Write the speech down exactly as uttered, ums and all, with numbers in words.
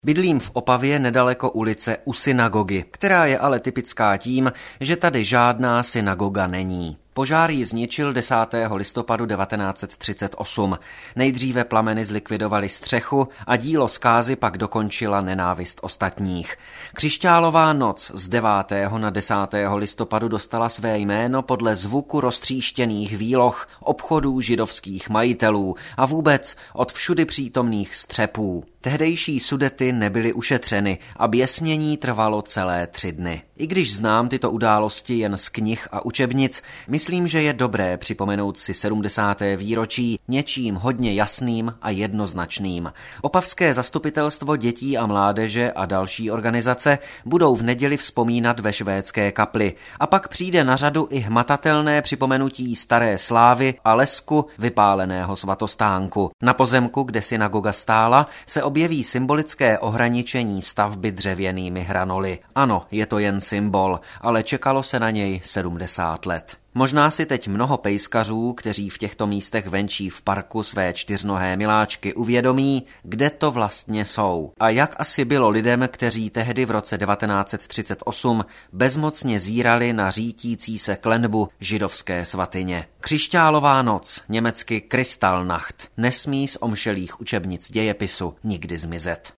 Bydlím v Opavě nedaleko ulice u synagogy, která je ale typická tím, že tady žádná synagoga není. Požár ji zničil desátého listopadu devatenáct set třicet osm. Nejdříve plameny zlikvidovaly střechu a dílo zkázy pak dokončila nenávist ostatních. Křišťálová noc z devátého na desátého listopadu dostala své jméno podle zvuku roztříštěných výloh obchodů židovských majitelů a vůbec od všudy přítomných střepů. Tehdejší Sudety nebyly ušetřeny a běsnění trvalo celé tři dny. I když znám tyto události jen z knih a učebnic, myslím, že je dobré připomenout si sedmdesáté výročí něčím hodně jasným a jednoznačným. Opavské zastupitelstvo dětí a mládeže a další organizace budou v neděli vzpomínat ve švédské kapli. A pak přijde na řadu i hmatatelné připomenutí staré slávy a lesku vypáleného svatostánku. Na pozemku, kde synagoga stála, se objeví symbolické ohraničení stavby dřevěnými hranoly. Ano, je to jen symbol, ale čekalo se na něj sedmdesát let. Možná si teď mnoho pejskařů, kteří v těchto místech venčí v parku své čtyřnohé miláčky, uvědomí, kde to vlastně jsou. A jak asi bylo lidem, kteří tehdy v roce devatenáct set třicet osm bezmocně zírali na řítící se klenbu židovské svatyně. Křišťálová noc, německy Kristallnacht, nesmí z omšelých učebnic dějepisu nikdy zmizet.